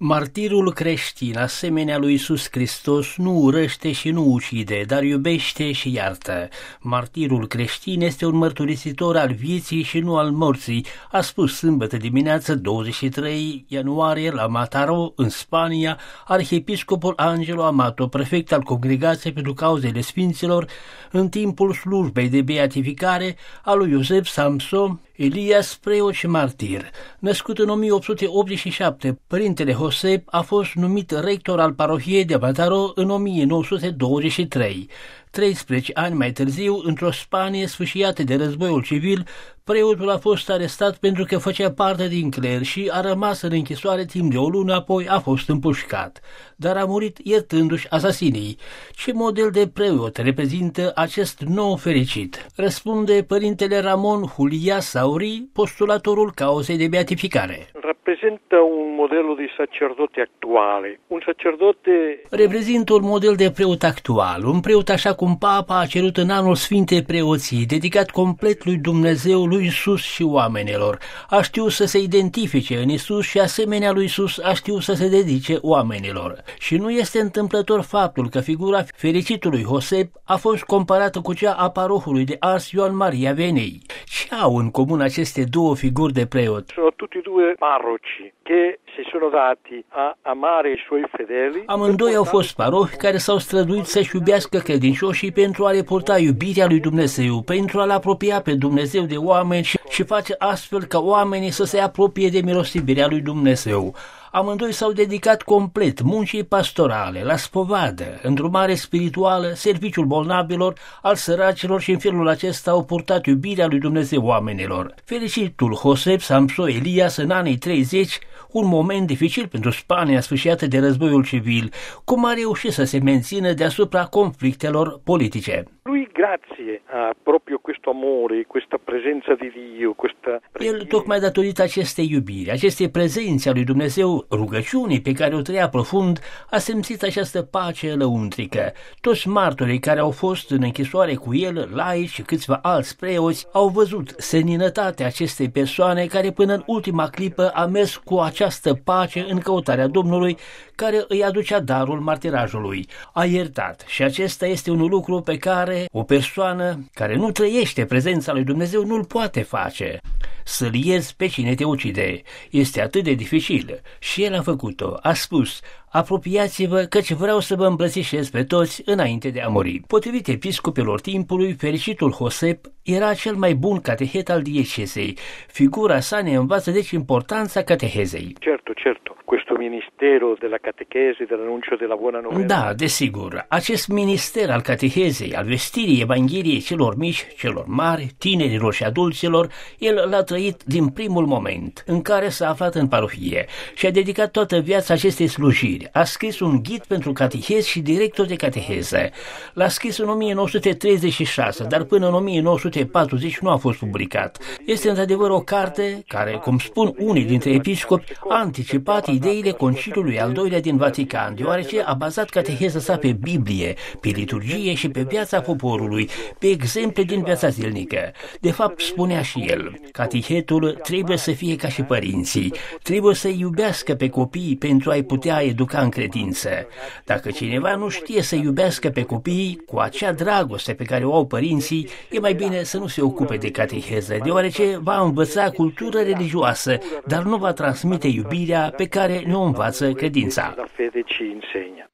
Martirul creștin, asemenea lui Iisus Hristos, nu urăște și nu ucide, dar iubește și iartă. Martirul creștin este un mărturisitor al vieții și nu al morții, a spus sâmbătă dimineață 23 ianuarie la Mataró, în Spania, arhiepiscopul Angelo Amato, prefect al Congregației pentru Cauzele Sfinților, în timpul slujbei de beatificare a lui Iosef Samson Elias, preot și martir. Născut în 1887, părintele Josep a fost numit rector al parohiei de Mataró în 1923. 13 ani mai târziu, într-o Spanie sfâșiată de războiul civil, preotul a fost arestat pentru că făcea parte din cler și a rămas în închisoare timp de o lună, apoi a fost împușcat, dar a murit iertându-și asasinii. Ce model de preot reprezintă acest nou fericit? Răspunde părintele Ramon Julia Sauri, postulatorul cauzei de beatificare. Reprezintă un model de sacerdote actuale, un sacerdote... Reprezintă un model de preot actual, un preot așa cum Papa a cerut în anul Sfintei Preoții, dedicat complet lui Dumnezeu, lui Iisus și oamenilor. A știut să se identifice în Iisus și asemenea lui Iisus a știut să se dedice oamenilor. Și nu este întâmplător faptul că figura fericitului Josep a fost comparată cu cea a parohului de Ars Ioan Maria Venei. Ce au în comun aceste două figuri de preot? Sono tutti due parroci che si sono dati a amare i suoi fedeli. Amândoi au fost parohi care s-au străduit să-și iubească credincioșii pentru a le purta iubirea lui Dumnezeu, pentru a-L apropia pe Dumnezeu de oameni și face astfel ca oamenii să se apropie de milostivirea lui Dumnezeu. Amândoi s-au dedicat complet muncii pastorale, la spovadă, îndrumare spirituală, serviciul bolnavilor, al săracilor și în felul acesta au purtat iubirea lui Dumnezeu oamenilor. Fericitul Josep Samson Elias în anii 30, un moment dificil pentru Spania sfâșiată de războiul civil, cum a reușit să se mențină deasupra conflictelor politice. Lui, grazie a proprio questo amore, questa presenza di Dio, questa... El, tocmai datorită acestei iubiri, acestei prezențe a lui Dumnezeu, rugăciunii pe care o trăia profund, a simțit această pace lăuntrică. Toți martorii care au fost în închisoare cu el, laici și câțiva alți preoți, au văzut seninătatea acestei persoane care până în ultima clipă a mers cu această pace în căutarea Domnului, care îi aducea darul martirajului. A iertat și acesta este un lucru pe care o persoană care nu trăiește prezența lui Dumnezeu nu-l poate face. Să-l ierți pe cine te ucide este atât de dificil și el a făcut-o, a spus: apropiați-vă căci vreau să vă îmbrățișez pe toți înainte de a muri. Potrivit episcopilor timpului, fericitul Josep era cel mai bun catehet al diecezei. Figura sa ne învață deci importanța catehezei. Certo, questo ministero della catechesi, dell'annuncio della buona novella. Da, desigur, acest minister al catehezei, al vestirii Evangheliei celor mici, celor mari, tinerilor și adulților, el l-a trăit din primul moment în care s-a aflat în parohie și a dedicat toată viața acestei slujiri. A scris un ghid pentru catehezi și director de cateheză. L-a scris în 1936, dar până în 1940 nu a fost publicat. Este într-adevăr o carte care, cum spun unii dintre episcopi, a anticipat ideile Conciliului al II-lea din Vatican, deoarece a bazat cateheza sa pe Biblie, pe liturgie și pe viața poporului, pe exemple din viața zilnică. De fapt, spunea și el, catehetul trebuie să fie ca și părinții, trebuie să iubească pe copii pentru a-i putea educa în credință. Dacă cineva nu știe să iubească pe copii cu acea dragoste pe care o au părinții, e mai bine să nu se ocupe de cateheză, deoarece va învăța cultură religioasă, dar nu va transmite iubirea pe care ne-o învață credința. La fede ci insegna.